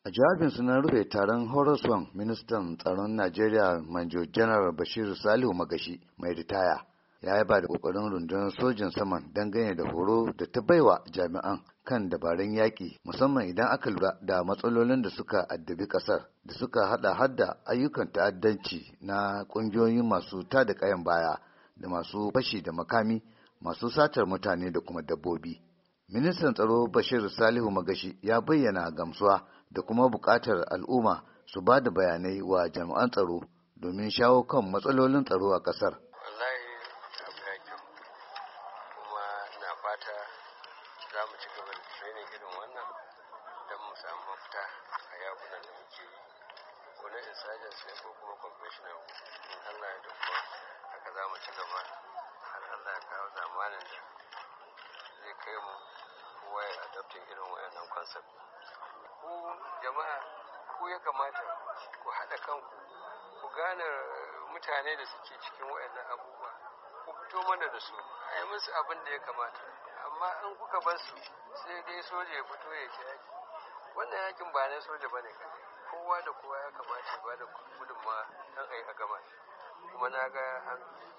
A jawabinsa na rufe taron horaswan ministan tsaron Najeriya Manjo Janar Bashir Salihu Magashi mai ritaya ya yaba da kokarin rundunar sojin saman dangane da horo da ta baiwa jami'an kan dabarun yaƙi musamman idan aka lura da matsalolin da suka addabi ƙasar da suka hada ayyukan ta'addanci na ƙungiyoyin masu tada ƙayan baya da masu fashi da makami masu satar mutane da kuma dabbobi. Ministan tsaro Bashir Salihu Magashi ya bayyana gamsuwa da kuma buƙatar al'umma su ba da bayanai wa jami'an tsaro domin shawo kan matsalolin tsaro a ƙasar. Wallahi abu ya kyau, kuma na fata za mu ci gaba da training irin wannan don mu samu mafita a yakunan da muke yi, ko na insurgency ko kuma conventional. In Allah ya da kuma haka za mu ci gaba har Allah ya kawo zamanin da zai kai mu kowa ya adaptin irin wayannan concept. Ku jama'a, ku ya kamata ku haɗa kanku, ku gane mutane da suke cikin wayannan abubuwa, ku fito mana da su, a yi musu abin da ya kamata. Amma in kuka bar su sai dai soja ya fito ya ci yaki, wannan yakin ba na soja bane kadai, kowa da kowa ya kamata ya bada gudunmawa don a yi a gama. Kuma na ga an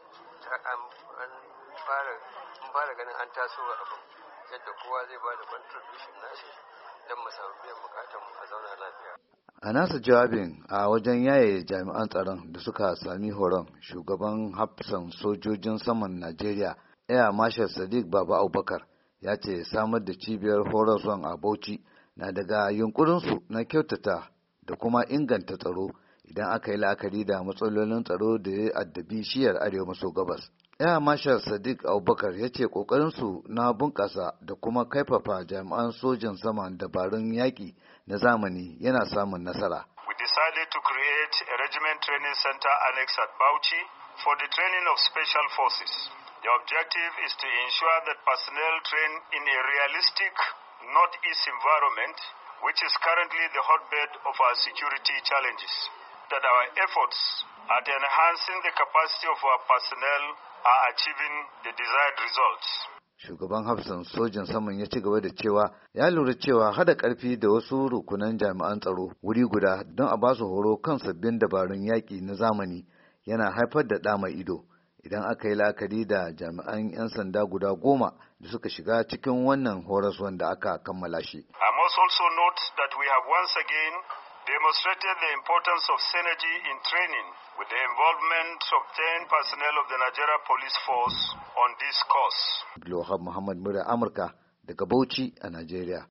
fara ganin an taso abin yadda kowa zai bada contribution nashi don mu samu biyan bukatun mu a zauna lafiya. A nasa jawabin a wajen yaye jami'an tsaron da suka sami horon, shugaban hafsan sojojin saman Najeriya Air Marshal Sadiq Baba Abubakar ya ce samar da cibiyar horaswan a Bauchi na daga yunkurinsu na kyautata da kuma inganta tsaro idan aka yi la'akari da matsalolin tsaro da ya addabi shiyar arewa maso gabas. Air Marshal Sadiq Abubakar ya ce ƙoƙarinsu na bunƙasa da kuma kaifafa jami'an sojin saman dabarun yaƙi na zamani yana samun nasara. We decided to create a regiment training center annex at Bauchi for the training of special forces. The objective is to ensure that personnel train in a realistic northeast environment, which is currently the hotbed of our security challenges, that our efforts at enhancing the capacity of our personnel are achieving the desired results. Shugaban hafsan sojin saman ya ci gaba da cewa ya lura cewa hada ƙarfi da wasu rukunan jami'an tsaro wuri guda don a basu horo kan sabbin dabarun yaƙi na zamani yana haifar da ɗa mai ido idan aka yi la'akari da jami'an 'yan sanda guda 10 da suka shiga cikin wannan horaswan da aka kammala shi. I must also note that we have once again demonstrated the importance of synergy in training with the involvement of 10 personnel of the Nigeria Police Force on this course. Abdulwahab Muhammad Mura Amurka daga Bauchi a Najeriya.